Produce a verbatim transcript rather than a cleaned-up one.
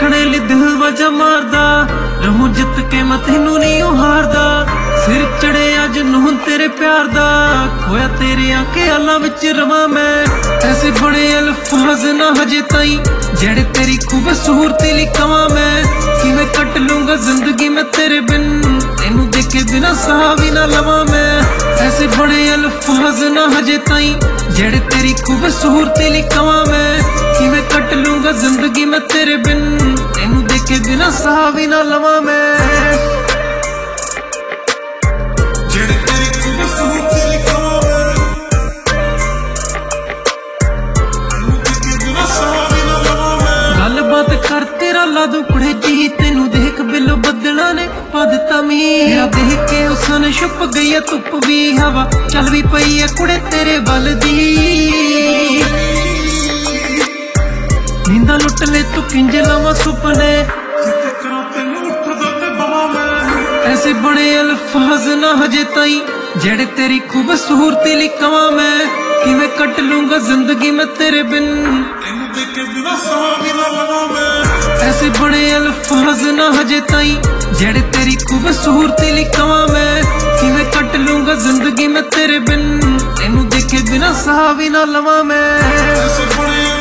देखने लिए दिल वजा मारदा रहूं जित के मैं तेनू नहीं हारदा सिर चढ़े अज नूं तेरे प्यार दा खोया तेरे ख्यालां विच रवां मैं ऐसे बड़े अल्फाज ना हजे ताई जेड़े तेरी खूबसूरती लिखावां मैं किवें कट लूंगा जिंदगी मैं तेरे बिन तेनू देखे बिना साह भी ना लवां मैं ऐसे बड़े अल्फाज ना हजे ताई जेड़े तेरी खूबसूरती लिखावां मैं किवें कट लूंगा जिंदगी मैं तेरे बिन तेनू देखे बिना साह भी ना लवां मैं कर तेरा ला दूं कुड़े जी तेनू देख बिलो बदला ने पा दिता मीरा देख के उसने छुप गई है धुप भी हवा चल भी पई है कुड़े तेरे बल दी नींदा लुट ले तू किंज लावां सुपने ऐसे बड़े अल्फाज ना हजे ताई जेड़े तेरी खूबसूरती लिखावां मैं किवें कट लूंगा जिंदगी मैं तेरे बिन ऐसे बड़े अल्फाज ना हजे ताई जेड़े तेरी खूबसूरती लिखावां मैं किवें कट लूंगा जिंदगी मैं तेरे बिन तेनू देखे बिना साह भी ना लवां मैं।